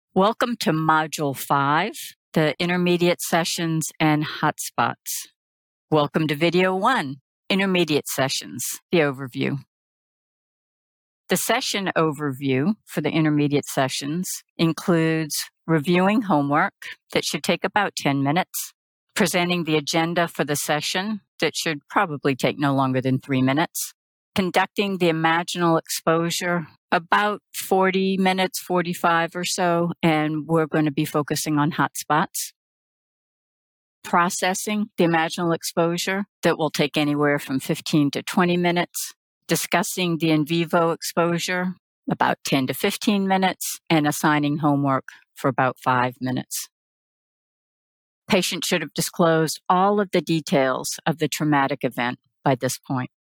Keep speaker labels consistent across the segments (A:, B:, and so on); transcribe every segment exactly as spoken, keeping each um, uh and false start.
A: Welcome to Module five, the Intermediate Sessions and Hotspots. Welcome to Video one, Intermediate Sessions, the overview. The session overview for the intermediate sessions includes reviewing homework that should take about ten minutes, presenting the agenda for the session that should probably take no longer than three minutes, conducting the imaginal exposure about forty minutes, forty-five or so, and we're going to be focusing on hotspots. Processing the imaginal exposure that will take anywhere from fifteen to twenty minutes. Discussing the in vivo exposure, about ten to fifteen minutes, and assigning homework for about five minutes. Patient should have disclosed all of the details of the traumatic event by this point.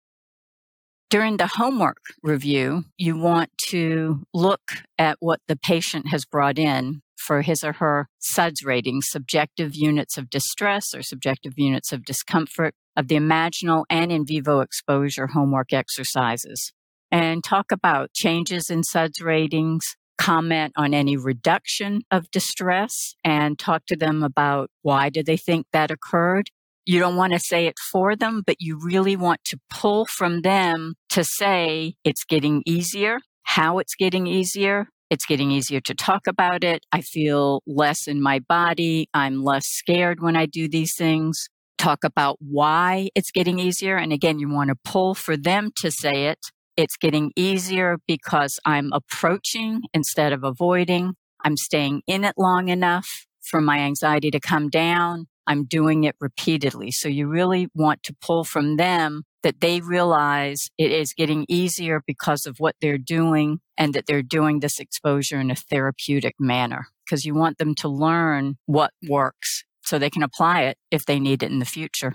A: During the homework review, you want to look at what the patient has brought in for his or her S U D S rating, subjective units of distress or subjective units of discomfort of the imaginal and in vivo exposure homework exercises. And talk about changes in S U D S ratings, comment on any reduction of distress, and talk to them about why do they think that occurred. You don't want to say it for them, but you really want to pull from them to say it's getting easier, how it's getting easier. It's getting easier to talk about it. I feel less in my body. I'm less scared when I do these things. Talk about why it's getting easier. And again, you want to pull for them to say it. It's getting easier because I'm approaching instead of avoiding. I'm staying in it long enough for my anxiety to come down. I'm doing it repeatedly. So you really want to pull from them that they realize it is getting easier because of what they're doing and that they're doing this exposure in a therapeutic manner, because you want them to learn what works so they can apply it if they need it in the future.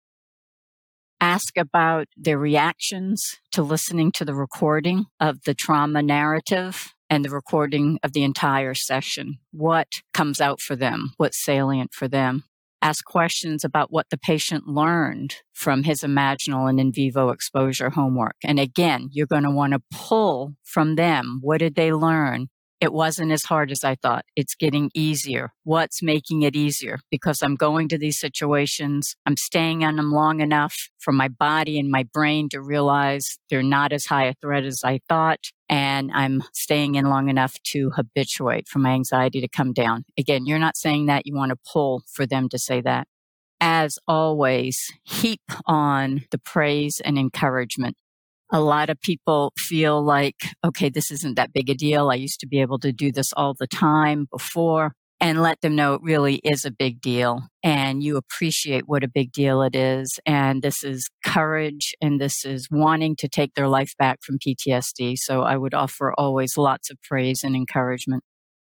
A: Ask about their reactions to listening to the recording of the trauma narrative and the recording of the entire session. What comes out for them? What's salient for them? Ask questions about what the patient learned from his imaginal and in vivo exposure homework. And again, you're going to want to pull from them. What did they learn? It wasn't as hard as I thought. It's getting easier. What's making it easier? Because I'm going to these situations. I'm staying on them long enough for my body and my brain to realize they're not as high a threat as I thought. And I'm staying in long enough to habituate for my anxiety to come down. Again, you're not saying that. You want to pull for them to say that. As always, heap on the praise and encouragement. A lot of people feel like, okay, this isn't that big a deal. I used to be able to do this all the time before, and let them know it really is a big deal and you appreciate what a big deal it is. And this is courage and this is wanting to take their life back from P T S D. So I would offer always lots of praise and encouragement.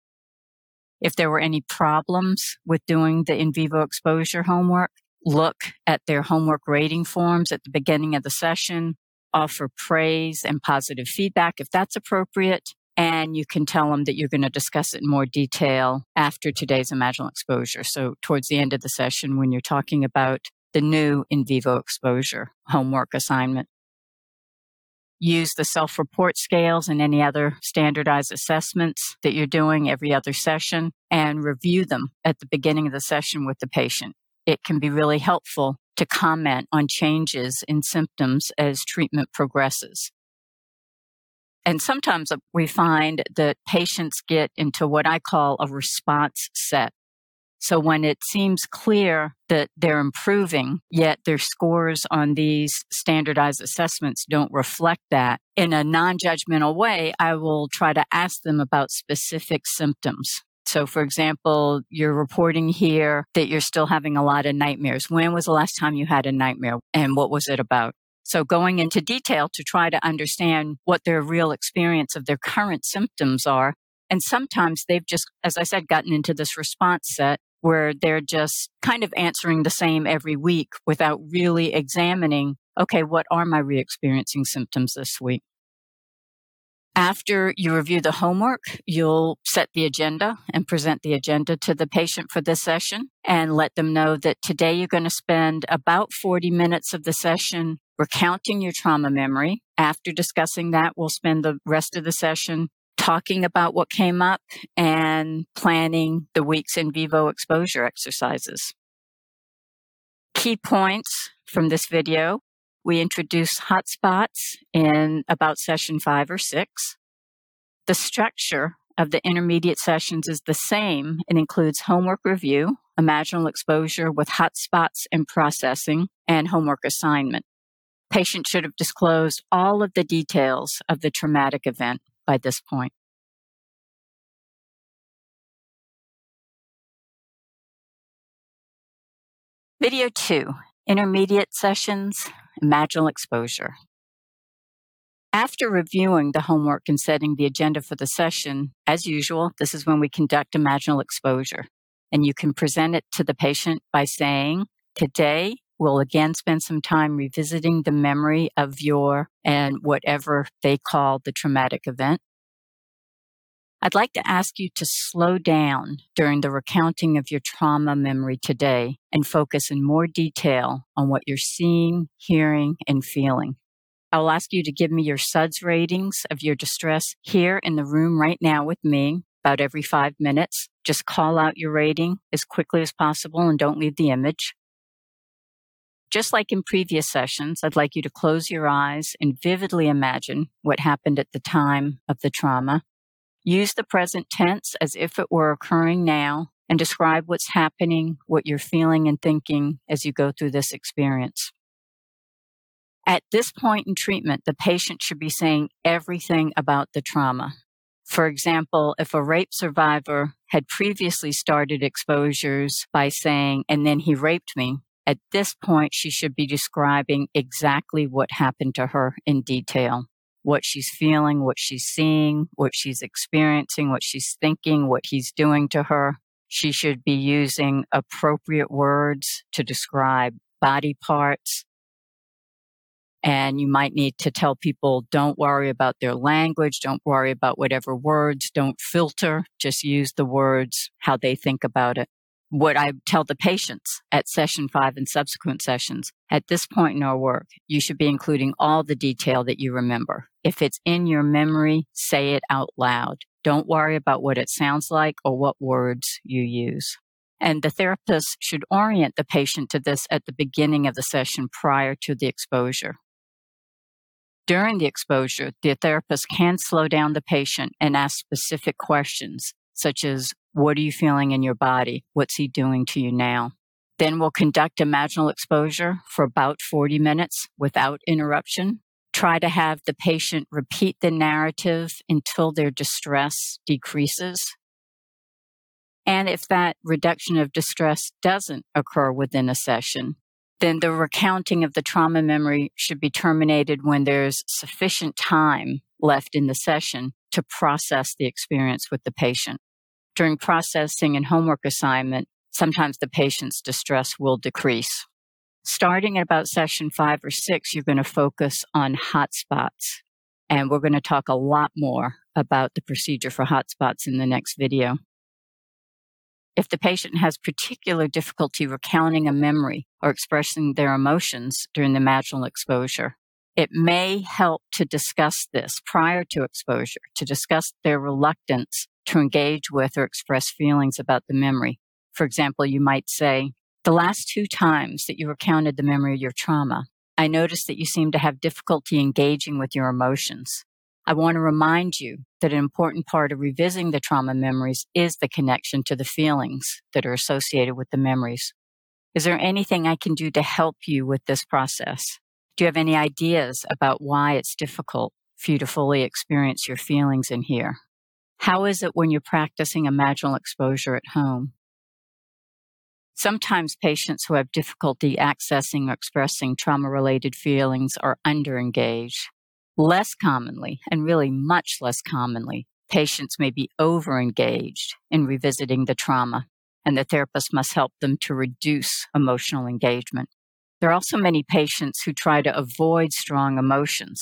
A: If there were any problems with doing the in vivo exposure homework, look at their homework rating forms at the beginning of the session. Offer praise and positive feedback if that's appropriate, and you can tell them that you're going to discuss it in more detail after today's imaginal exposure. So towards the end of the session when you're talking about the new in vivo exposure homework assignment. Use the self-report scales and any other standardized assessments that you're doing every other session and review them at the beginning of the session with the patient. It can be really helpful to comment on changes in symptoms as treatment progresses. And sometimes we find that patients get into what I call a response set. So when it seems clear that they're improving, yet their scores on these standardized assessments don't reflect that, in a non-judgmental way, I will try to ask them about specific symptoms. So, for example, you're reporting here that you're still having a lot of nightmares. When was the last time you had a nightmare and what was it about? So going into detail to try to understand what their real experience of their current symptoms are. And sometimes they've just, as I said, gotten into this response set where they're just kind of answering the same every week without really examining, okay, what are my re-experiencing symptoms this week? After you review the homework, you'll set the agenda and present the agenda to the patient for this session and let them know that today you're going to spend about forty minutes of the session recounting your trauma memory. After discussing that, we'll spend the rest of the session talking about what came up, and planning the week's in vivo exposure exercises. Key points from this video: we introduce hotspots in about session five or six. The structure of the intermediate sessions is the same and includes homework review, imaginal exposure with hotspots and processing, and homework assignment. Patient should have disclosed all of the details of the traumatic event by this point. Video two, intermediate sessions, imaginal exposure. After reviewing the homework and setting the agenda for the session, as usual, this is when we conduct imaginal exposure. And you can present it to the patient by saying, today, we'll again spend some time revisiting the memory of your and whatever they call the traumatic event. I'd like to ask you to slow down during the recounting of your trauma memory today and focus in more detail on what you're seeing, hearing, and feeling. I will ask you to give me your S U D S ratings of your distress here in the room right now with me about every five minutes. Just call out your rating as quickly as possible and don't leave the image. Just like in previous sessions, I'd like you to close your eyes and vividly imagine what happened at the time of the trauma. Use the present tense as if it were occurring now and describe what's happening, what you're feeling and thinking as you go through this experience. At this point in treatment, the patient should be saying everything about the trauma. For example, if a rape survivor had previously started exposures by saying, and then he raped me, at this point, she should be describing exactly what happened to her in detail, what she's feeling, what she's seeing, what she's experiencing, what she's thinking, what he's doing to her. She should be using appropriate words to describe body parts. And you might need to tell people, don't worry about their language, don't worry about whatever words, don't filter, just use the words how they think about it. What I tell the patients at session five and subsequent sessions, at this point in our work, you should be including all the detail that you remember. If it's in your memory, say it out loud. Don't worry about what it sounds like or what words you use. And the therapist should orient the patient to this at the beginning of the session prior to the exposure. During the exposure, the therapist can slow down the patient and ask specific questions, such as, what are you feeling in your body? What's he doing to you now? Then we'll conduct imaginal exposure for about forty minutes without interruption. Try to have the patient repeat the narrative until their distress decreases. And if that reduction of distress doesn't occur within a session, then the recounting of the trauma memory should be terminated when there's sufficient time left in the session to process the experience with the patient. During processing and homework assignment, sometimes the patient's distress will decrease. Starting at about session five or six, you're going to focus on hotspots. And we're going to talk a lot more about the procedure for hotspots in the next video. If the patient has particular difficulty recounting a memory or expressing their emotions during the imaginal exposure, it may help to discuss this prior to exposure, to discuss their reluctance to engage with or express feelings about the memory. For example, you might say, the last two times that you recounted the memory of your trauma, I noticed that you seem to have difficulty engaging with your emotions. I want to remind you that an important part of revisiting the trauma memories is the connection to the feelings that are associated with the memories. Is there anything I can do to help you with this process? Do you have any ideas about why it's difficult for you to fully experience your feelings in here? How is it when you're practicing imaginal exposure at home? Sometimes patients who have difficulty accessing or expressing trauma-related feelings are underengaged. Less commonly, and really much less commonly, patients may be overengaged in revisiting the trauma, and the therapist must help them to reduce emotional engagement. There are also many patients who try to avoid strong emotions.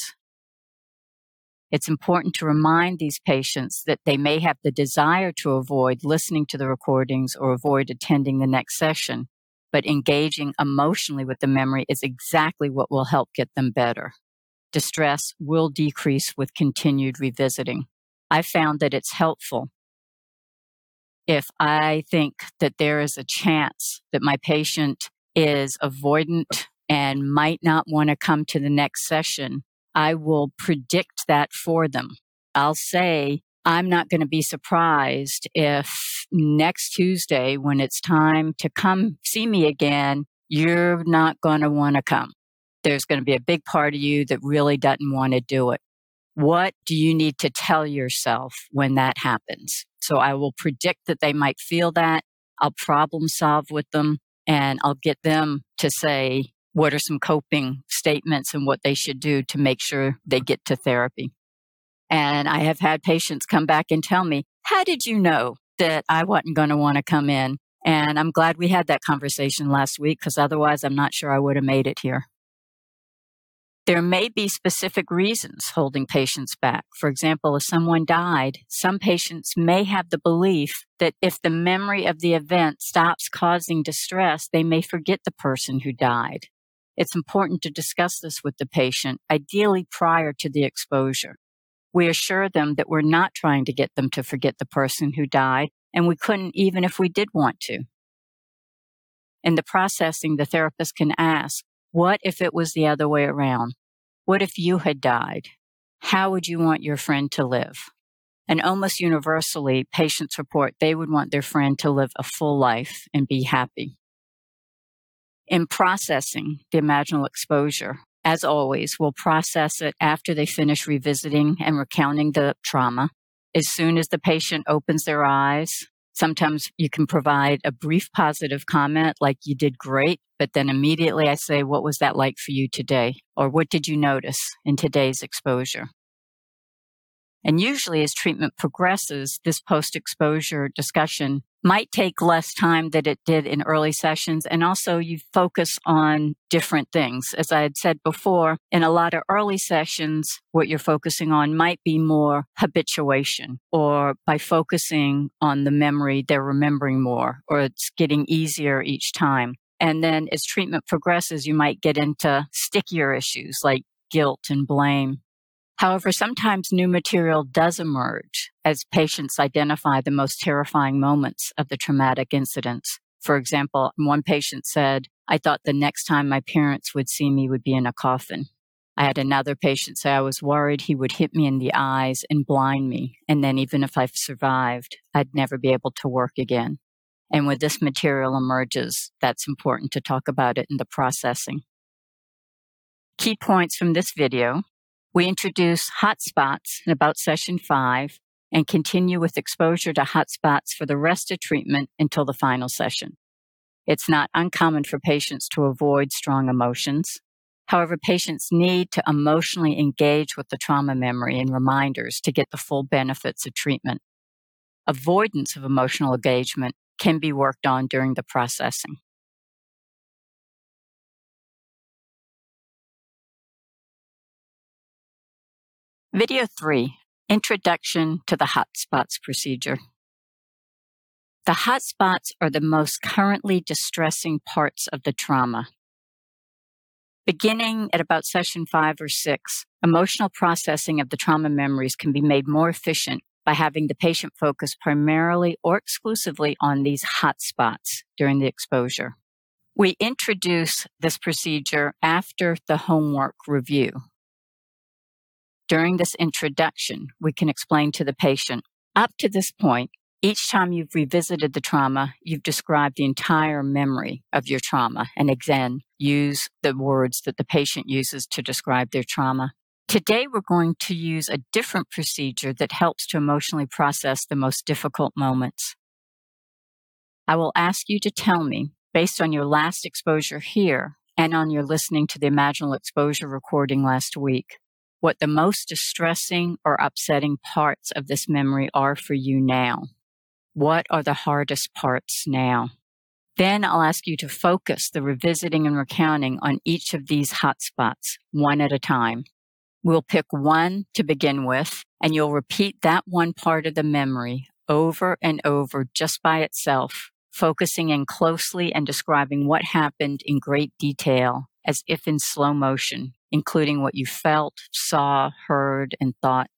A: It's important to remind these patients that they may have the desire to avoid listening to the recordings or avoid attending the next session, but engaging emotionally with the memory is exactly what will help get them better. Distress will decrease with continued revisiting. I found that it's helpful if I think that there is a chance that my patient is avoidant and might not want to come to the next session. I will predict that for them. I'll say, I'm not going to be surprised if next Tuesday, when it's time to come see me again, you're not going to want to come. There's going to be a big part of you that really doesn't want to do it. What do you need to tell yourself when that happens? So I will predict that they might feel that. I'll problem solve with them, and I'll get them to say what are some coping statements and what they should do to make sure they get to therapy. And I have had patients come back and tell me, how did you know that I wasn't going to want to come in? And I'm glad we had that conversation last week, because otherwise I'm not sure I would have made it here. There may be specific reasons holding patients back. For example, if someone died, some patients may have the belief that if the memory of the event stops causing distress, they may forget the person who died. It's important to discuss this with the patient, ideally prior to the exposure. We assure them that we're not trying to get them to forget the person who died, and we couldn't even if we did want to. In the processing, the therapist can ask, what if it was the other way around? What if you had died? How would you want your friend to live? And almost universally, patients report they would want their friend to live a full life and be happy. In processing the imaginal exposure, as always, we'll process it after they finish revisiting and recounting the trauma. As soon as the patient opens their eyes, sometimes you can provide a brief positive comment like you did great, but then immediately I say, what was that like for you today? Or what did you notice in today's exposure? And usually as treatment progresses, this post-exposure discussion might take less time than it did in early sessions. And also you focus on different things. As I had said before, in a lot of early sessions, what you're focusing on might be more habituation, or by focusing on the memory, they're remembering more, or it's getting easier each time. And then as treatment progresses, you might get into stickier issues like guilt and blame. However, sometimes new material does emerge as patients identify the most terrifying moments of the traumatic incidents. For example, one patient said, I thought the next time my parents would see me would be in a coffin. I had another patient say I was worried he would hit me in the eyes and blind me, and then even if I survived, I'd never be able to work again. And when this material emerges, that's important to talk about it in the processing. Key points from this video. We introduce hotspots in about session five and continue with exposure to hotspots for the rest of treatment until the final session. It's not uncommon for patients to avoid strong emotions. However, patients need to emotionally engage with the trauma memory and reminders to get the full benefits of treatment. Avoidance of emotional engagement can be worked on during the processing. Video three, Introduction to the Hotspots procedure. The hotspots are the most currently distressing parts of the trauma. Beginning at about session five or six, emotional processing of the trauma memories can be made more efficient by having the patient focus primarily or exclusively on these hotspots during the exposure. We introduce this procedure after the homework review. During this introduction, we can explain to the patient, up to this point, each time you've revisited the trauma, you've described the entire memory of your trauma, and again, use the words that the patient uses to describe their trauma. Today, we're going to use a different procedure that helps to emotionally process the most difficult moments. I will ask you to tell me, based on your last exposure here and on your listening to the imaginal exposure recording last week, what the most distressing or upsetting parts of this memory are for you now. What are the hardest parts now? Then I'll ask you to focus the revisiting and recounting on each of these hotspots, one at a time. We'll pick one to begin with, and you'll repeat that one part of the memory over and over just by itself, focusing in closely and describing what happened in great detail, as if in slow motion, including what you felt, saw, heard, and thought.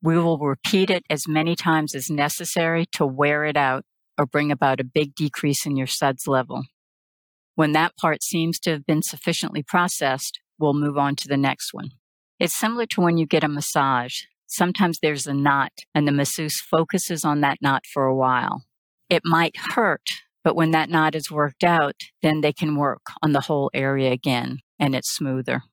A: We will repeat it as many times as necessary to wear it out or bring about a big decrease in your SUDS level. When that part seems to have been sufficiently processed, we'll move on to the next one. It's similar to when you get a massage. Sometimes there's a knot, and the masseuse focuses on that knot for a while. It might hurt, but when that knot is worked out, then they can work on the whole area again, and it's smoother.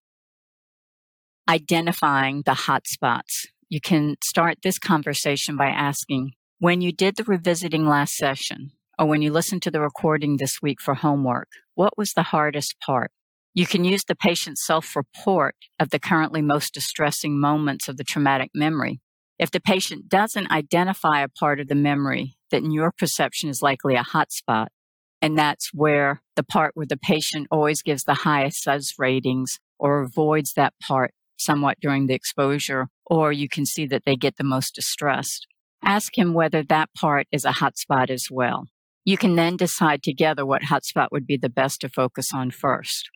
A: Identifying the hot spots. You can start this conversation by asking, when you did the revisiting last session, or when you listened to the recording this week for homework, what was the hardest part? You can use the patient's self-report of the currently most distressing moments of the traumatic memory. If the patient doesn't identify a part of the memory that in your perception is likely a hot spot, and that's where the part where the patient always gives the highest SUDS ratings or avoids that part somewhat during the exposure, or you can see that they get the most distressed. Ask him whether that part is a hot spot as well. You can then decide together what hot spot would be the best to focus on first.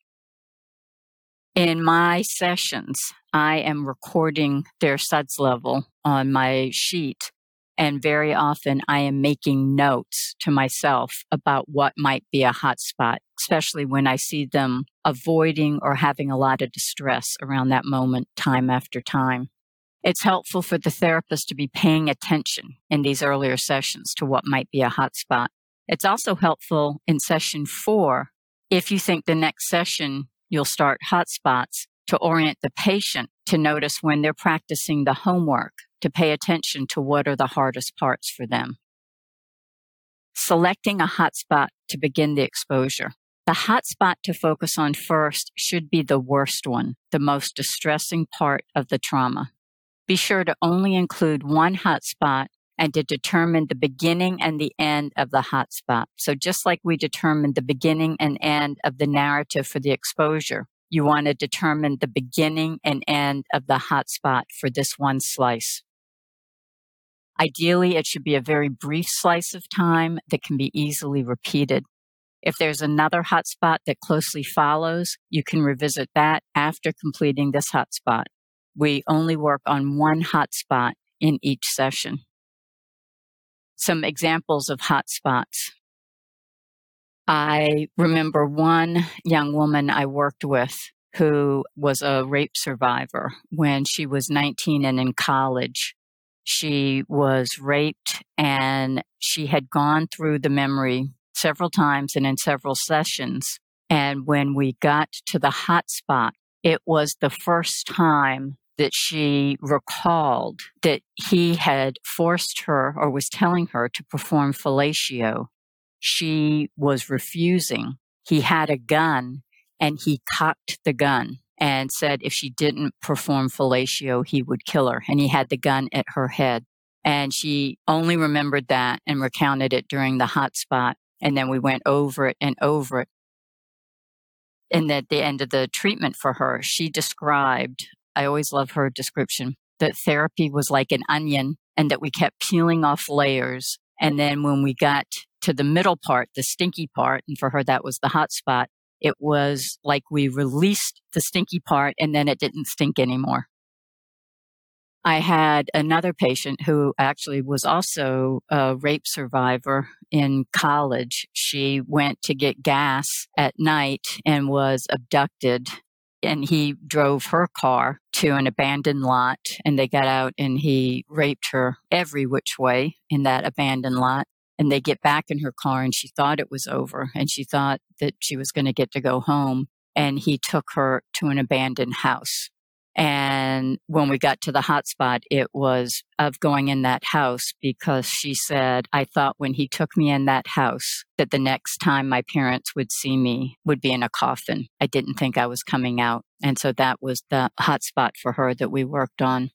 A: In my sessions, I am recording their SUDS level on my sheet, and very often I am making notes to myself about what might be a hot spot, especially when I see them avoiding or having a lot of distress around that moment time after time. It's helpful for the therapist to be paying attention in these earlier sessions to what might be a hot spot. It's also helpful in session four, if you think the next session you'll start hot spots, to orient the patient to notice when they're practicing the homework, to pay attention to what are the hardest parts for them. Selecting a hot spot to begin the exposure. The hot spot to focus on first should be the worst one, the most distressing part of the trauma. Be sure to only include one hot spot and to determine the beginning and the end of the hot spot. So just like we determined the beginning and end of the narrative for the exposure, you want to determine the beginning and end of the hot spot for this one slice. Ideally, it should be a very brief slice of time that can be easily repeated. If there's another hot spot that closely follows, you can revisit that after completing this hot spot. We only work on one hot spot in each session. Some examples of hot spots. I remember one young woman I worked with who was a rape survivor when she was nineteen and in college. She was raped and she had gone through the memory several times and in several sessions. And when we got to the hot spot, it was the first time that she recalled that he had forced her or was telling her to perform fellatio. She was refusing. He had a gun and he cocked the gun and said if she didn't perform fellatio, he would kill her. And he had the gun at her head. And she only remembered that and recounted it during the hot spot. And then we went over it and over it. And at the end of the treatment for her, she described, I always love her description, that therapy was like an onion and that we kept peeling off layers. And then when we got to the middle part, the stinky part, and for her that was the hot spot, it was like we released the stinky part and then it didn't stink anymore. I had another patient who actually was also a rape survivor in college. She went to get gas at night and was abducted. And he drove her car to an abandoned lot, and they got out and he raped her every which way in that abandoned lot. And they get back in her car and she thought it was over and she thought that she was going to get to go home. And he took her to an abandoned house. And when we got to the hot spot, it was of going in that house because she said, I thought when he took me in that house that the next time my parents would see me would be in a coffin. I didn't think I was coming out. And so that was the hot spot for her that we worked on.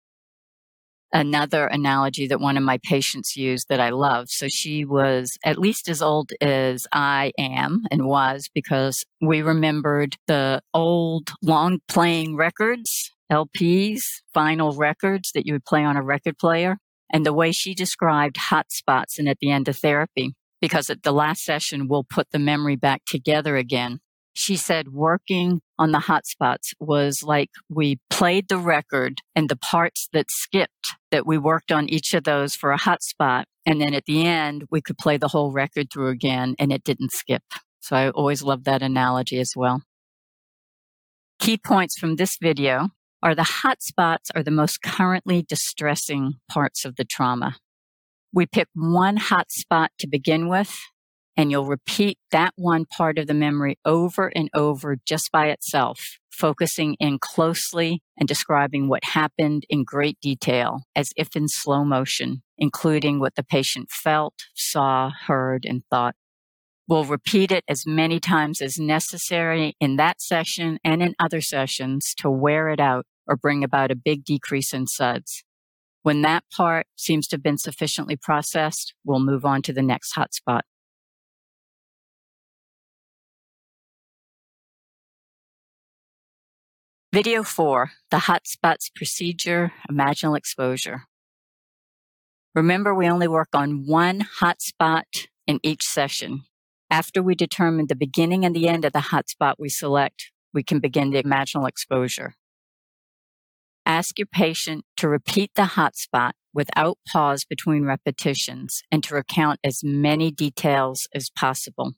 A: Another analogy that one of my patients used that I love. So she was at least as old as I am and was because we remembered the old long playing records, L Ps, vinyl records that you would play on a record player. And the way she described hot spots and at the end of therapy, because at the last session, we'll put the memory back together again. She said working on the hotspots was like we played the record and the parts that skipped, that we worked on each of those for a hotspot. And then at the end, we could play the whole record through again and it didn't skip. So I always love that analogy as well. Key points from this video are the hotspots are the most currently distressing parts of the trauma. We pick one hotspot to begin with, and you'll repeat that one part of the memory over and over just by itself, focusing in closely and describing what happened in great detail, as if in slow motion, including what the patient felt, saw, heard, and thought. We'll repeat it as many times as necessary in that session and in other sessions to wear it out or bring about a big decrease in S U Ds. When that part seems to have been sufficiently processed, we'll move on to the next hotspot. Video four, the hotspots procedure, imaginal exposure. Remember, we only work on one hotspot in each session. After we determine the beginning and the end of the hotspot we select, we can begin the imaginal exposure. Ask your patient to repeat the hotspot without pause between repetitions and to recount as many details as possible.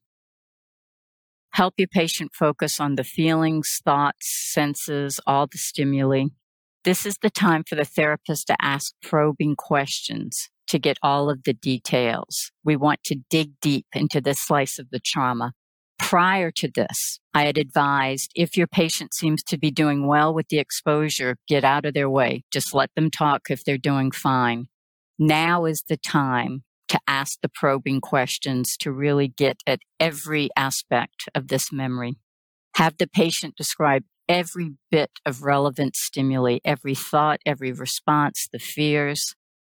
A: Help your patient focus on the feelings, thoughts, senses, all the stimuli. This is the time for the therapist to ask probing questions to get all of the details. We want to dig deep into this slice of the trauma. Prior to this, I had advised if your patient seems to be doing well with the exposure, get out of their way. Just let them talk if they're doing fine. Now is the time to ask the probing questions to really get at every aspect of this memory. Have the patient describe every bit of relevant stimuli, every thought, every response, the fears.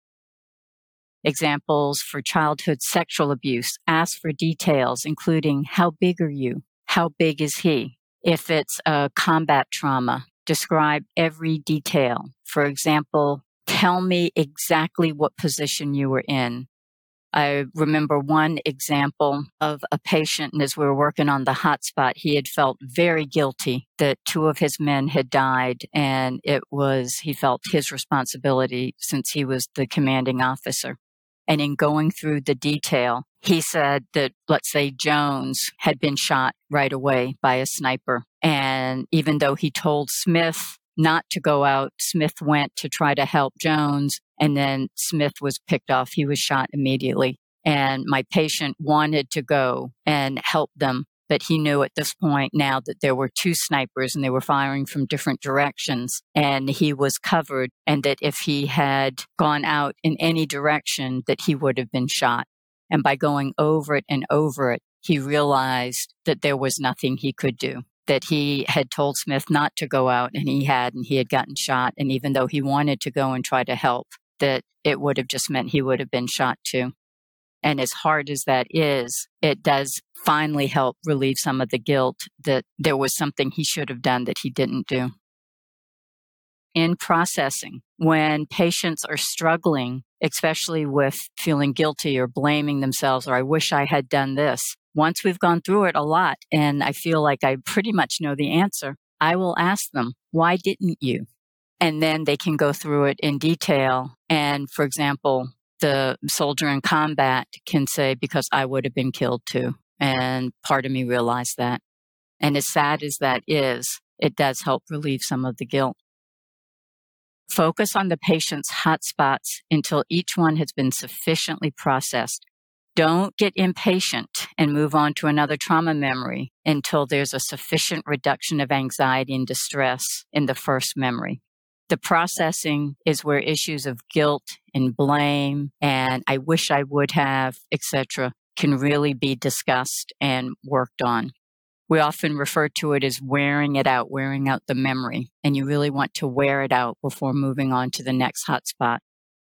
A: Examples for childhood sexual abuse. Ask for details, including how big are you? How big is he? If it's a combat trauma, describe every detail. For example, tell me exactly what position you were in. I remember one example of a patient, and as we were working on the hotspot, he had felt very guilty that two of his men had died, and it was, he felt his responsibility since he was the commanding officer. And in going through the detail, he said that, let's say, Jones had been shot right away by a sniper. And even though he told Smith not to go out, Smith went to try to help Jones, and then Smith was picked off. He was shot immediately. And my patient wanted to go and help them, but he knew at this point now that there were two snipers and they were firing from different directions, and he was covered, and that if he had gone out in any direction, that he would have been shot. And by going over it and over it, he realized that there was nothing he could do, that he had told Smith not to go out, and he had, and he had gotten shot. And even though he wanted to go and try to help, that it would have just meant he would have been shot too. And as hard as that is, it does finally help relieve some of the guilt that there was something he should have done that he didn't do. In processing, when patients are struggling, especially with feeling guilty or blaming themselves, or I wish I had done this, once we've gone through it a lot and I feel like I pretty much know the answer, I will ask them, why didn't you? And then they can go through it in detail. And for example, the soldier in combat can say, because I would have been killed too. And part of me realized that. And as sad as that is, it does help relieve some of the guilt. Focus on the patient's hot spots until each one has been sufficiently processed. Don't get impatient and move on to another trauma memory until there's a sufficient reduction of anxiety and distress in the first memory. The processing is where issues of guilt and blame and I wish I would have, et cetera, can really be discussed and worked on. We often refer to it as wearing it out, wearing out the memory, and you really want to wear it out before moving on to the next hotspot.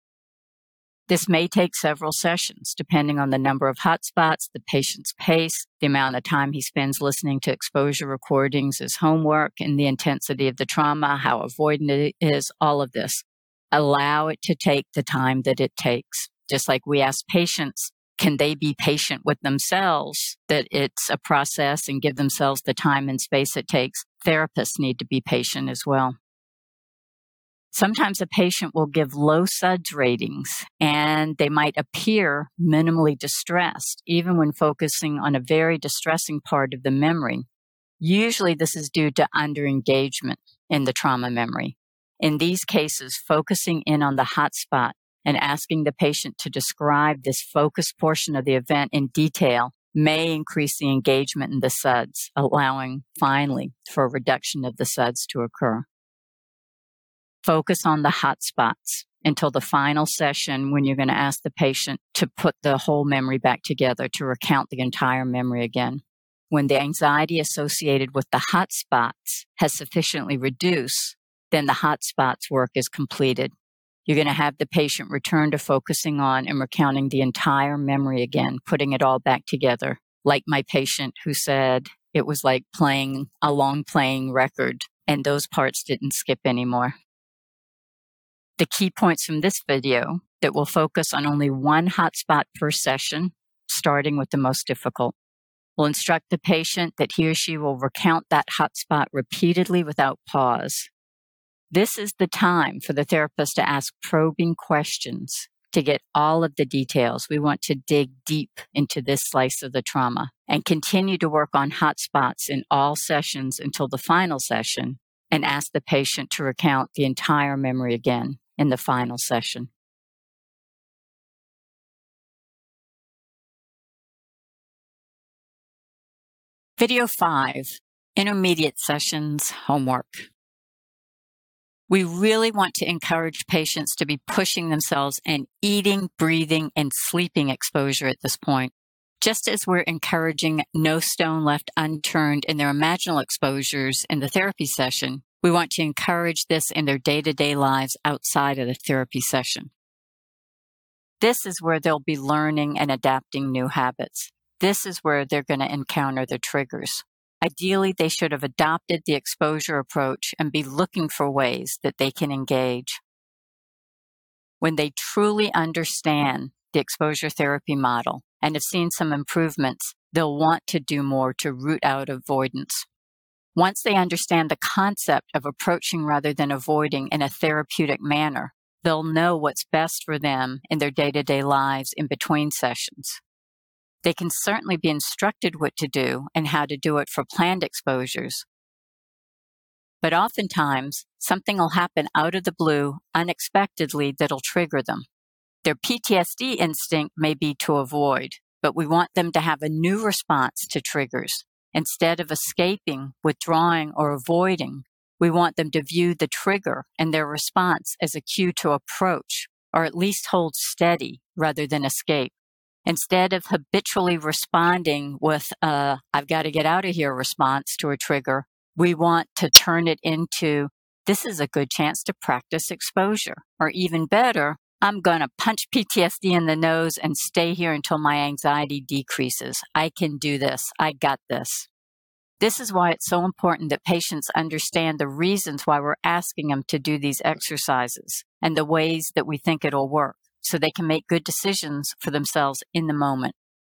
A: This may take several sessions, depending on the number of hotspots, the patient's pace, the amount of time he spends listening to exposure recordings as homework, and the intensity of the trauma, how avoidant it is, all of this. Allow it to take the time that it takes. Just like we ask patients Can they be patient with themselves that it's a process and give themselves the time and space it takes? Therapists need to be patient as well. Sometimes a patient will give low S U D S ratings and they might appear minimally distressed, even when focusing on a very distressing part of the memory. Usually this is due to underengagement in the trauma memory. In these cases, focusing in on the hotspot and asking the patient to describe this focused portion of the event in detail may increase the engagement in the S U D S, allowing finally for a reduction of the S U D S to occur. Focus on the hotspots until the final session when you're going to ask the patient to put the whole memory back together, to recount the entire memory again. When the anxiety associated with the hotspots has sufficiently reduced, then the hotspots work is completed. You're going to have the patient return to focusing on and recounting the entire memory again, putting it all back together. Like my patient who said it was like playing a long playing record and those parts didn't skip anymore. The key points from this video that will focus on only one hotspot per session, starting with the most difficult. We'll instruct the patient that he or she will recount that hotspot repeatedly without pause. This is the time for the therapist to ask probing questions to get all of the details. We want to dig deep into this slice of the trauma and continue to work on hotspots in all sessions until the final session and ask the patient to recount the entire memory again in the final session. Video five, intermediate sessions homework. We really want to encourage patients to be pushing themselves and eating, breathing, and sleeping exposure at this point. Just as we're encouraging no stone left unturned in their imaginal exposures in the therapy session, we want to encourage this in their day-to-day lives outside of the therapy session. This is where they'll be learning and adapting new habits. This is where they're going to encounter the triggers. Ideally, they should have adopted the exposure approach and be looking for ways that they can engage. When they truly understand the exposure therapy model and have seen some improvements, they'll want to do more to root out avoidance. Once they understand the concept of approaching rather than avoiding in a therapeutic manner, they'll know what's best for them in their day-to-day lives in between sessions. They can certainly be instructed what to do and how to do it for planned exposures. But oftentimes, something will happen out of the blue, unexpectedly, that'll trigger them. Their P T S D instinct may be to avoid, but we want them to have a new response to triggers. Instead of escaping, withdrawing, or avoiding, we want them to view the trigger and their response as a cue to approach, or at least hold steady rather than escape. Instead of habitually responding with a "I've got to get out of here" response to a trigger, we want to turn it into, this is a good chance to practice exposure. Or even better, I'm going to punch P T S D in the nose and stay here until my anxiety decreases. I can do this. I got this. This is why it's so important that patients understand the reasons why we're asking them to do these exercises and the ways that we think it'll work, so they can make good decisions for themselves in the moment.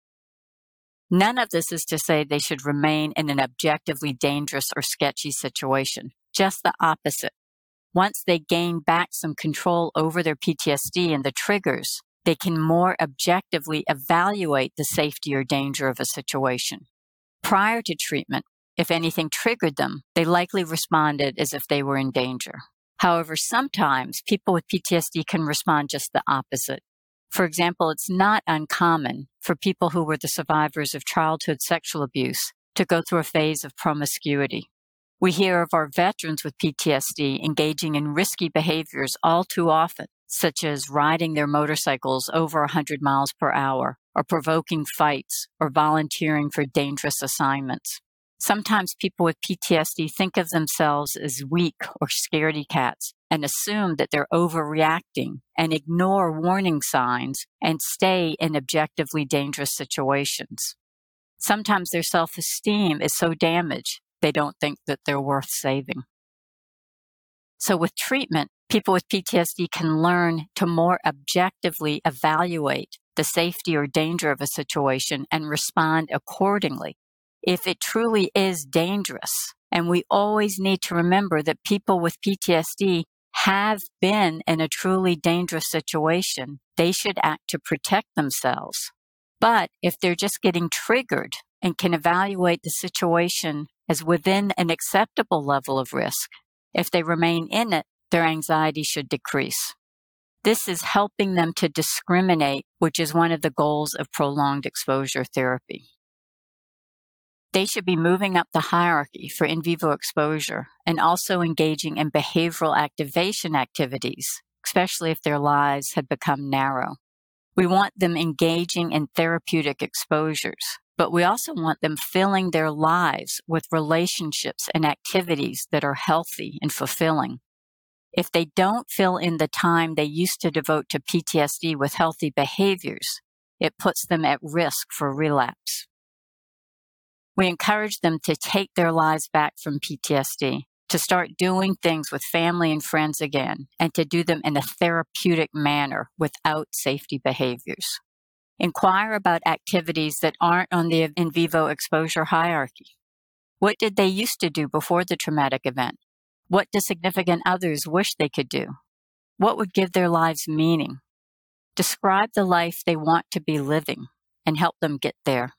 A: None of this is to say they should remain in an objectively dangerous or sketchy situation. Just the opposite. Once they gain back some control over their P T S D and the triggers, they can more objectively evaluate the safety or danger of a situation. Prior to treatment, if anything triggered them, they likely responded as if they were in danger. However, sometimes people with P T S D can respond just the opposite. For example, it's not uncommon for people who were the survivors of childhood sexual abuse to go through a phase of promiscuity. We hear of our veterans with P T S D engaging in risky behaviors all too often, such as riding their motorcycles over one hundred miles per hour, or provoking fights, or volunteering for dangerous assignments. Sometimes people with P T S D think of themselves as weak or scaredy cats and assume that they're overreacting and ignore warning signs and stay in objectively dangerous situations. Sometimes their self-esteem is so damaged they don't think that they're worth saving. So with treatment, people with P T S D can learn to more objectively evaluate the safety or danger of a situation and respond accordingly if it truly is dangerous. And we always need to remember that people with P T S D have been in a truly dangerous situation. They should act to protect themselves. But if they're just getting triggered and can evaluate the situation as within an acceptable level of risk, if they remain in it, their anxiety should decrease. This is helping them to discriminate, which is one of the goals of prolonged exposure therapy. They should be moving up the hierarchy for in vivo exposure and also engaging in behavioral activation activities, especially if their lives had become narrow. We want them engaging in therapeutic exposures, but we also want them filling their lives with relationships and activities that are healthy and fulfilling. If they don't fill in the time they used to devote to P T S D with healthy behaviors, it puts them at risk for relapse. We encourage them to take their lives back from P T S D, to start doing things with family and friends again, and to do them in a therapeutic manner without safety behaviors. Inquire about activities that aren't on the in vivo exposure hierarchy. What did they used to do before the traumatic event? What do significant others wish they could do? What would give their lives meaning? Describe the life they want to be living and help them get there.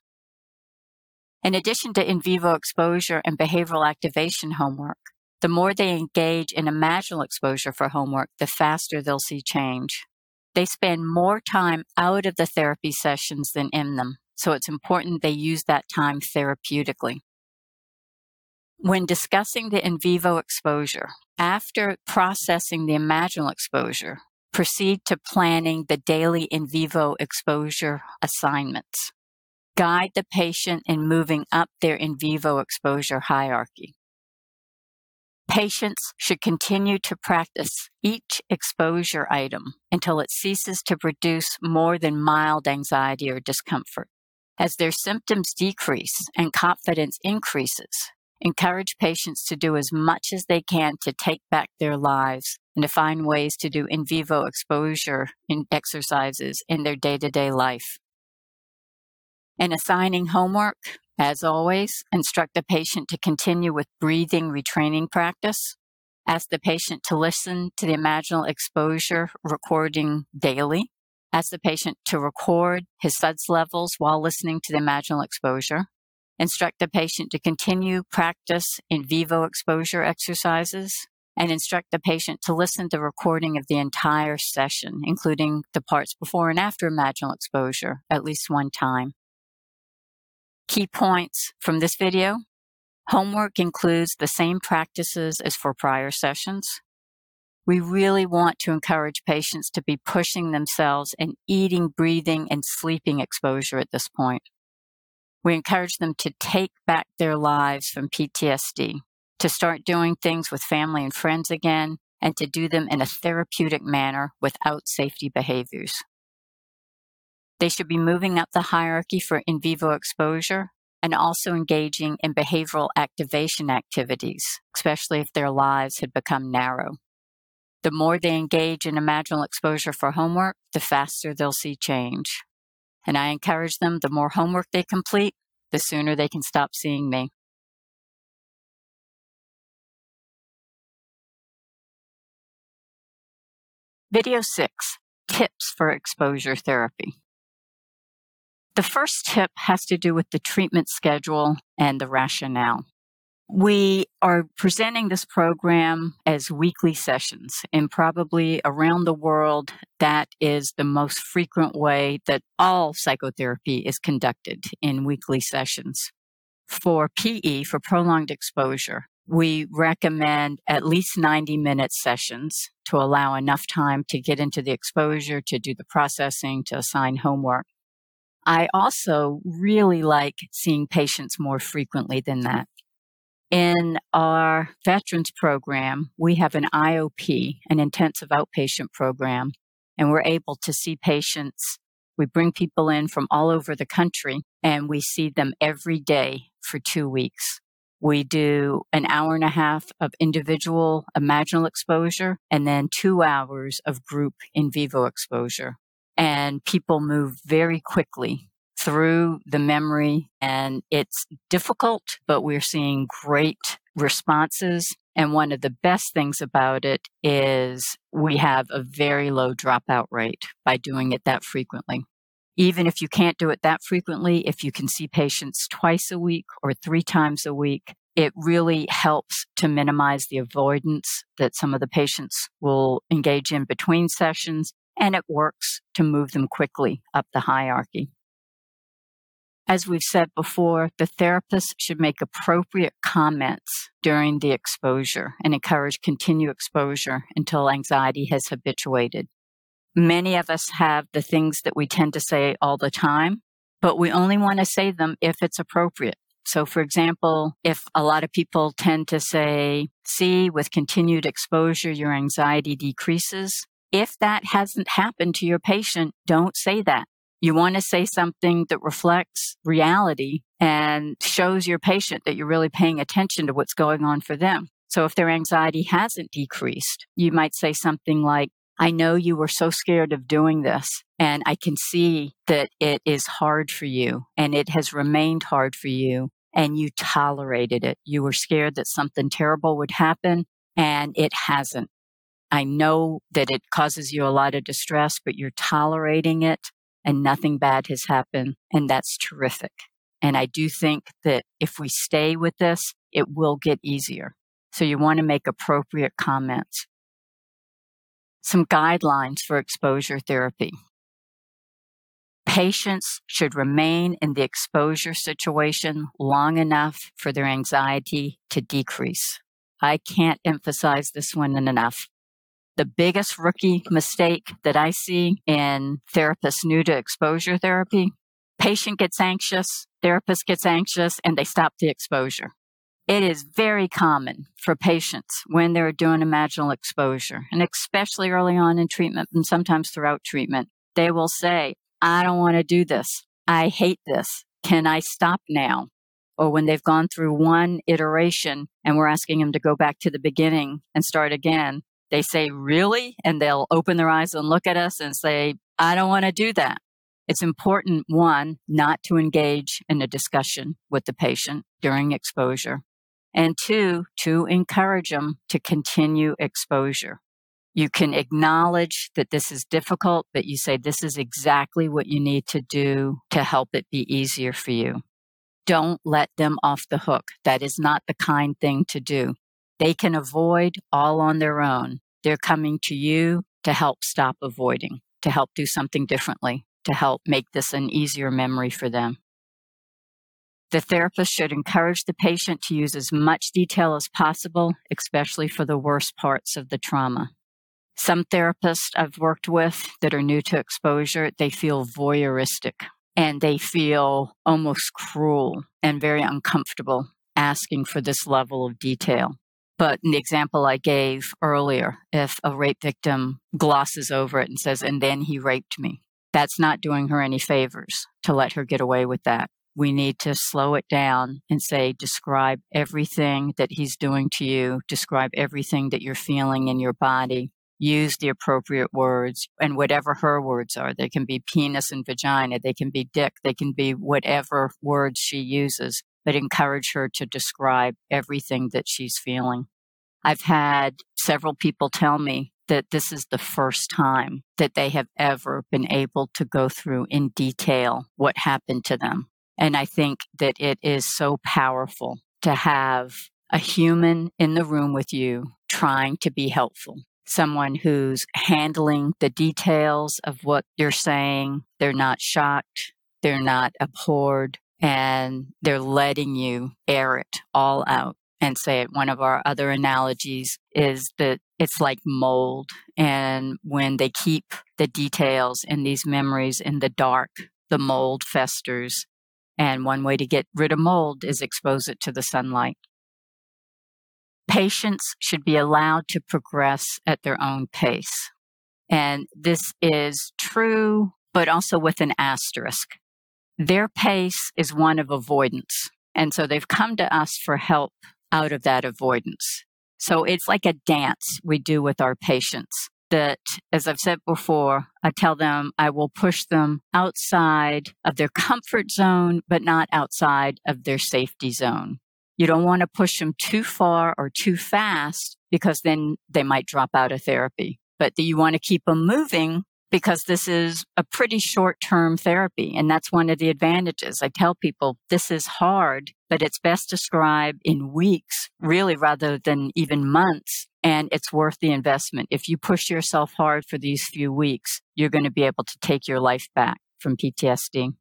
A: In addition to in vivo exposure and behavioral activation homework, the more they engage in imaginal exposure for homework, the faster they'll see change. They spend more time out of the therapy sessions than in them, so it's important they use that time therapeutically. When discussing the in vivo exposure, after processing the imaginal exposure, proceed to planning the daily in vivo exposure assignments. Guide the patient in moving up their in vivo exposure hierarchy. Patients should continue to practice each exposure item until it ceases to produce more than mild anxiety or discomfort. As their symptoms decrease and confidence increases, encourage patients to do as much as they can to take back their lives and to find ways to do in vivo exposure in exercises in their day-to-day life. In assigning homework, as always, instruct the patient to continue with breathing retraining practice. Ask the patient to listen to the imaginal exposure recording daily. Ask the patient to record his S U D S levels while listening to the imaginal exposure. Instruct the patient to continue practice in vivo exposure exercises. And instruct the patient to listen to the recording of the entire session, including the parts before and after imaginal exposure, at least one time. Key points from this video. Homework includes the same practices as for prior sessions. We really want to encourage patients to be pushing themselves and eating, breathing, and sleeping exposure at this point. We encourage them to take back their lives from P T S D, to start doing things with family and friends again, and to do them in a therapeutic manner without safety behaviors. They should be moving up the hierarchy for in vivo exposure and also engaging in behavioral activation activities, especially if their lives had become narrow. The more they engage in imaginal exposure for homework, the faster they'll see change. And I encourage them, the more homework they complete, the sooner they can stop seeing me. Video six, tips for exposure therapy. The first tip has to do with the treatment schedule and the rationale. We are presenting this program as weekly sessions, and probably around the world, that is the most frequent way that all psychotherapy is conducted, in weekly sessions. For P E, for prolonged exposure, we recommend at least ninety minute sessions to allow enough time to get into the exposure, to do the processing, to assign homework. I also really like seeing patients more frequently than that. In our veterans program, we have an I O P, an intensive outpatient program, and we're able to see patients. We bring people in from all over the country, and we see them every day for two weeks. We do an hour and a half of individual imaginal exposure and then two hours of group in vivo exposure. and people move very quickly through the memory, and it's difficult, but we're seeing great responses. And one of the best things about it is we have a very low dropout rate by doing it that frequently. Even if you can't do it that frequently, if you can see patients twice a week or three times a week, it really helps to minimize the avoidance that some of the patients will engage in between sessions, and it works to move them quickly up the hierarchy. As we've said before, the therapist should make appropriate comments during the exposure and encourage continued exposure until anxiety has habituated. Many of us have the things that we tend to say all the time, but we only want to say them if it's appropriate. So, for example, if a lot of people tend to say, see, with continued exposure, your anxiety decreases. If that hasn't happened to your patient, don't say that. You want to say something that reflects reality and shows your patient that you're really paying attention to what's going on for them. So if their anxiety hasn't decreased, you might say something like, I know you were so scared of doing this, and I can see that it is hard for you, and it has remained hard for you, and you tolerated it. You were scared that something terrible would happen, and it hasn't. I know that it causes you a lot of distress, but you're tolerating it, and nothing bad has happened, and that's terrific. And I do think that if we stay with this, it will get easier. So you want to make appropriate comments. Some guidelines for exposure therapy. Patients should remain in the exposure situation long enough for their anxiety to decrease. I can't emphasize this one enough. The biggest rookie mistake that I see in therapists new to exposure therapy, patient gets anxious, therapist gets anxious, and they stop the exposure. It is very common for patients when they're doing imaginal exposure, and especially early on in treatment and sometimes throughout treatment, they will say, I don't want to do this. I hate this. Can I stop now? Or when they've gone through one iteration and we're asking them to go back to the beginning and start again, they say, really? And they'll open their eyes and look at us and say, I don't want to do that. It's important, one, not to engage in a discussion with the patient during exposure, and two, to encourage them to continue exposure. You can acknowledge that this is difficult, but you say this is exactly what you need to do to help it be easier for you. Don't let them off the hook. That is not the kind thing to do. They can avoid all on their own. They're coming to you to help stop avoiding, to help do something differently, to help make this an easier memory for them. The therapist should encourage the patient to use as much detail as possible, especially for the worst parts of the trauma. Some therapists I've worked with that are new to exposure, they feel voyeuristic and they feel almost cruel and very uncomfortable asking for this level of detail. But in the example I gave earlier, if a rape victim glosses over it and says, and then he raped me, that's not doing her any favors to let her get away with that. We need to slow it down and say, describe everything that he's doing to you, describe everything that you're feeling in your body, use the appropriate words, and whatever her words are. They can be penis and vagina, they can be dick, they can be whatever words she uses, but encourage her to describe everything that she's feeling. I've had several people tell me that this is the first time that they have ever been able to go through in detail what happened to them. And I think that it is so powerful to have a human in the room with you trying to be helpful. Someone who's handling the details of what you're saying. They're not shocked. They're not abhorred. And they're letting you air it all out and say it. One of our other analogies is that it's like mold. And when they keep the details and these memories in the dark, the mold festers. And one way to get rid of mold is expose it to the sunlight. Patients should be allowed to progress at their own pace. And this is true, but also with an asterisk. Their pace is one of avoidance. And so they've come to us for help out of that avoidance. So it's like a dance we do with our patients. that, as I've said before, I tell them I will push them outside of their comfort zone, but not outside of their safety zone. You don't want to push them too far or too fast because then they might drop out of therapy. But you want to keep them moving because this is a pretty short-term therapy. And that's one of the advantages. I tell people this is hard, but it's best described in weeks, really, rather than even months. And it's worth the investment. If you push yourself hard for these few weeks, you're going to be able to take your life back from P T S D.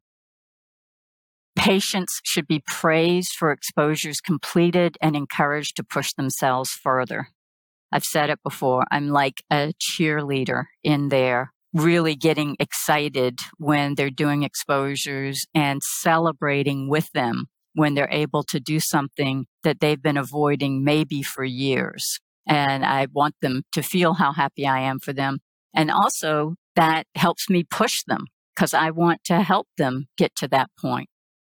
A: Patients should be praised for exposures completed and encouraged to push themselves further. I've said it before, I'm like a cheerleader in there, really getting excited when they're doing exposures and celebrating with them when they're able to do something that they've been avoiding maybe for years. And I want them to feel how happy I am for them. And also that helps me push them because I want to help them get to that point.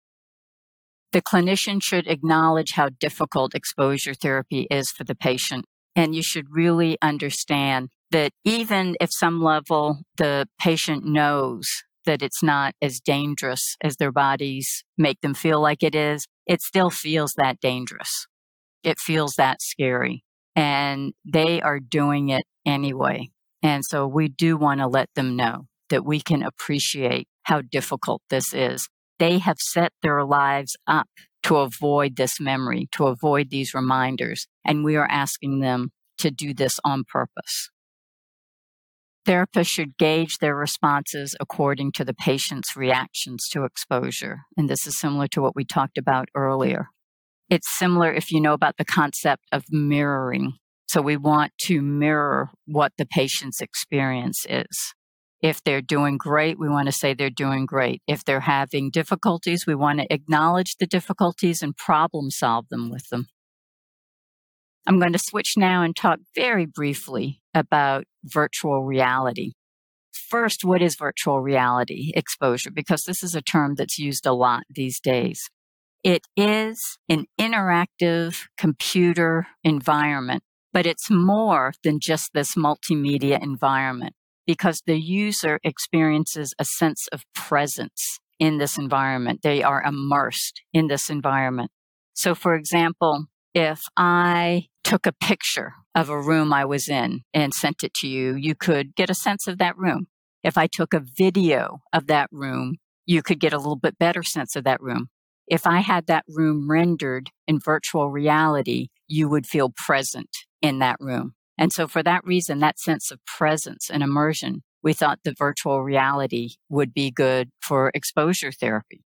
A: The clinician should acknowledge how difficult exposure therapy is for the patient. And you should really understand that even if some level the patient knows that it's not as dangerous as their bodies make them feel like it is, it still feels that dangerous. It feels that scary. And they are doing it anyway. And so we do want to let them know that we can appreciate how difficult this is. They have set their lives up to avoid this memory, to avoid these reminders, and we are asking them to do this on purpose. Therapists should gauge their responses according to the patient's reactions to exposure, and this is similar to what we talked about earlier. It's similar if you know about the concept of mirroring. So we want to mirror what the patient's experience is. If they're doing great, we want to say they're doing great. If they're having difficulties, we want to acknowledge the difficulties and problem solve them with them. I'm going to switch now and talk very briefly about virtual reality. First, what is virtual reality exposure? Because this is a term that's used a lot these days. It is an interactive computer environment, but it's more than just this multimedia environment because the user experiences a sense of presence in this environment. They are immersed in this environment. So, for example, if I took a picture of a room I was in and sent it to you, you could get a sense of that room. If I took a video of that room, you could get a little bit better sense of that room. If I had that room rendered in virtual reality, you would feel present in that room. And so for that reason, that sense of presence and immersion, we thought the virtual reality would be good for exposure therapy.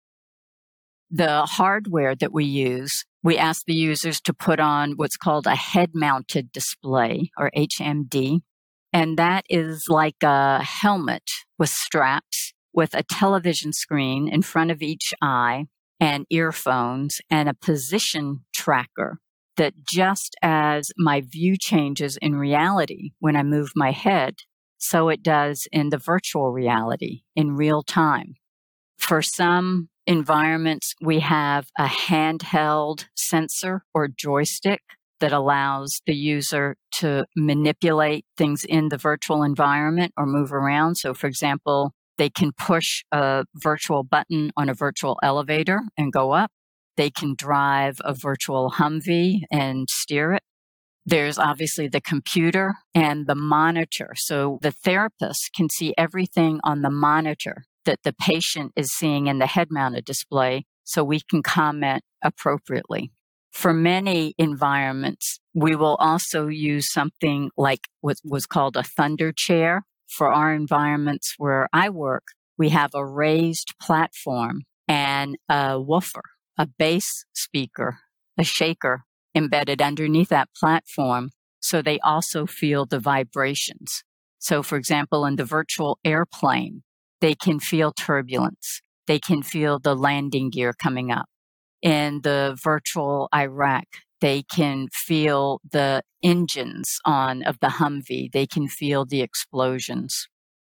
A: The hardware that we use, we ask the users to put on what's called a head-mounted display, or H M D. And that is like a helmet with straps with a television screen in front of each eye and earphones and a position tracker that just as my view changes in reality when I move my head, so it does in the virtual reality in real time. For some environments, we have a handheld sensor or joystick that allows the user to manipulate things in the virtual environment or move around. So, for example, they can push a virtual button on a virtual elevator and go up. They can drive a virtual Humvee and steer it. There's obviously the computer and the monitor. So the therapist can see everything on the monitor that the patient is seeing in the head-mounted display, so we can comment appropriately. For many environments, we will also use something like what was called a thunder chair. For our environments where I work, we have a raised platform and a woofer, a bass speaker, a shaker embedded underneath that platform, so they also feel the vibrations. So, for example, in the virtual airplane, they can feel turbulence. They can feel the landing gear coming up. In the virtual Iraq, they can feel the engines on of the Humvee. They can feel the explosions.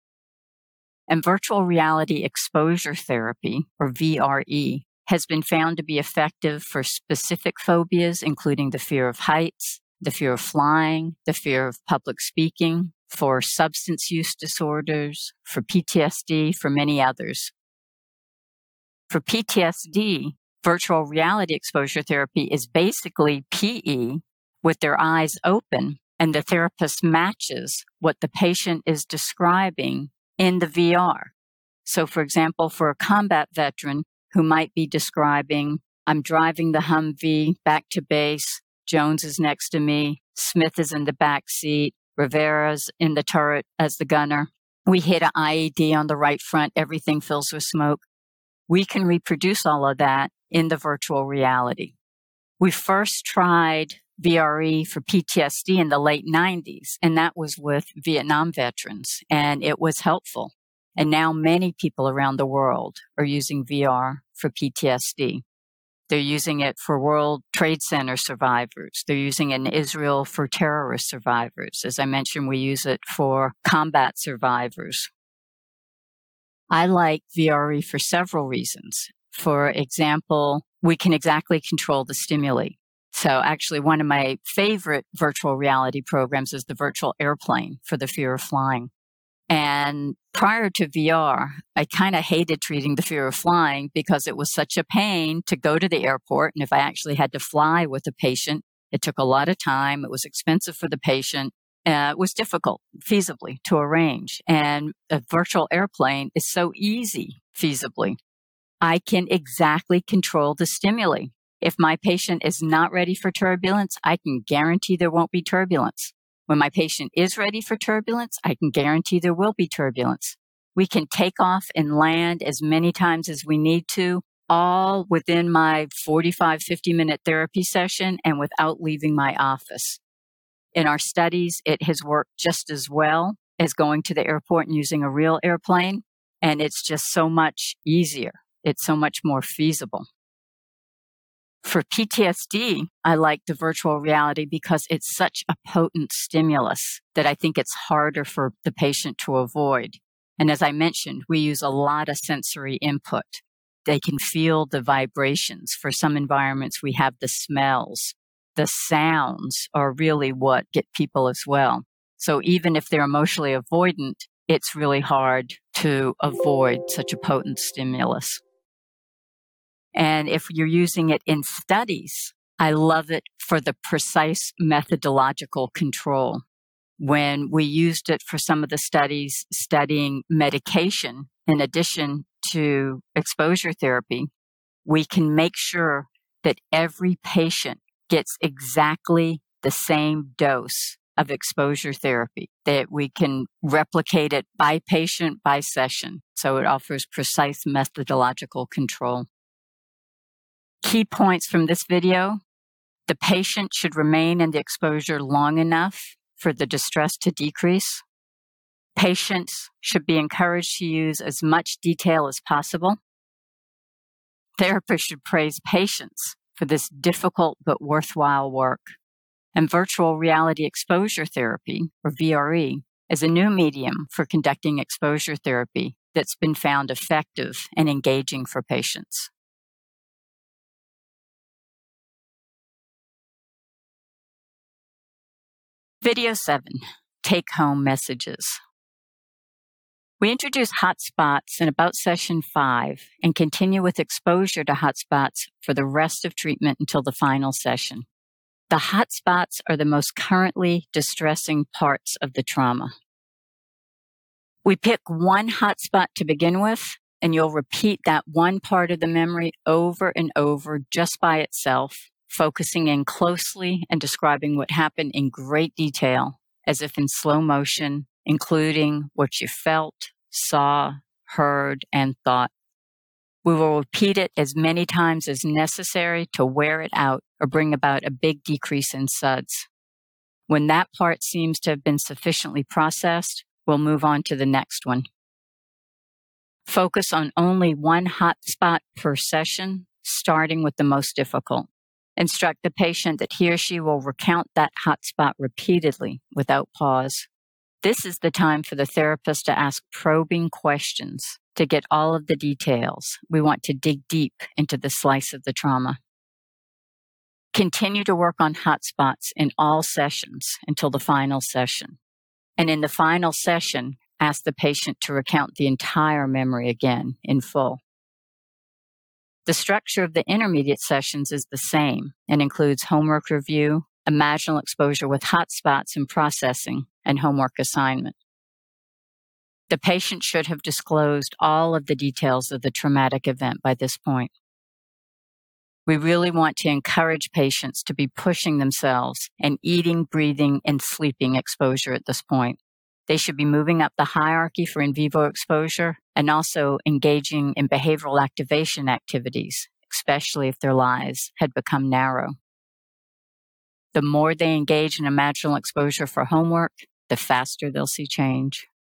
A: And virtual reality exposure therapy, or V R E, has been found to be effective for specific phobias, including the fear of heights, the fear of flying, the fear of public speaking, for substance use disorders, for P T S D, for many others. For P T S D, virtual reality exposure therapy is basically P E with their eyes open, and the therapist matches what the patient is describing in the V R. So, for example, for a combat veteran who might be describing, I'm driving the Humvee back to base, Jones is next to me, Smith is in the back seat, Rivera's in the turret as the gunner. We hit an I E D on the right front, everything fills with smoke. We can reproduce all of that in the virtual reality. We first tried V R E for P T S D in the late nineties, and that was with Vietnam veterans, and it was helpful. And now many people around the world are using V R for P T S D. They're using it for World Trade Center survivors. They're using it in Israel for terrorist survivors. As I mentioned, we use it for combat survivors. I like V R E for several reasons. For example, we can exactly control the stimuli. So actually, one of my favorite virtual reality programs is the virtual airplane for the fear of flying. And prior to V R, I kind of hated treating the fear of flying because it was such a pain to go to the airport. And if I actually had to fly with a patient, it took a lot of time. It was expensive for the patient. Uh, it was difficult, feasibly, to arrange. And a virtual airplane is so easy, feasibly. I can exactly control the stimuli. If my patient is not ready for turbulence, I can guarantee there won't be turbulence. When my patient is ready for turbulence, I can guarantee there will be turbulence. We can take off and land as many times as we need to, all within my forty-five, fifty minute therapy session and without leaving my office. In our studies, it has worked just as well as going to the airport and using a real airplane, and it's just so much easier. It's so much more feasible. For P T S D, I like the virtual reality because it's such a potent stimulus that I think it's harder for the patient to avoid. And as I mentioned, we use a lot of sensory input. They can feel the vibrations. For some environments, we have the smells. The sounds are really what get people as well. So even if they're emotionally avoidant, it's really hard to avoid such a potent stimulus. And if you're using it in studies, I love it for the precise methodological control. When we used it for some of the studies studying medication, in addition to exposure therapy, we can make sure that every patient gets exactly the same dose of exposure therapy, that we can replicate it by patient, by session. So it offers precise methodological control. Key points from this video: the patient should remain in the exposure long enough for the distress to decrease. Patients should be encouraged to use as much detail as possible. Therapists should praise patients for this difficult but worthwhile work. And virtual reality exposure therapy, or V R E, is a new medium for conducting exposure therapy that's been found effective and engaging for patients. Video seven, take-home messages. We introduce hotspots in about session five and continue with exposure to hotspots for the rest of treatment until the final session. The hotspots are the most currently distressing parts of the trauma. We pick one hotspot to begin with, and you'll repeat that one part of the memory over and over just by itself, focusing in closely and describing what happened in great detail, as if in slow motion, including what you felt, saw, heard, and thought. We will repeat it as many times as necessary to wear it out or bring about a big decrease in S U Ds. When that part seems to have been sufficiently processed, we'll move on to the next one. Focus on only one hotspot per session, starting with the most difficult. Instruct the patient that he or she will recount that hotspot repeatedly without pause. This is the time for the therapist to ask probing questions to get all of the details. We want to dig deep into the slice of the trauma. Continue to work on hotspots in all sessions until the final session. And in the final session, ask the patient to recount the entire memory again in full. The structure of the intermediate sessions is the same and includes homework review, imaginal exposure with hotspots and processing, and homework assignment. The patient should have disclosed all of the details of the traumatic event by this point. We really want to encourage patients to be pushing themselves and eating, breathing, and sleeping exposure at this point. They should be moving up the hierarchy for in vivo exposure and also engaging in behavioral activation activities, especially if their lives had become narrow. The more they engage in imaginal exposure for homework, the faster they'll see change.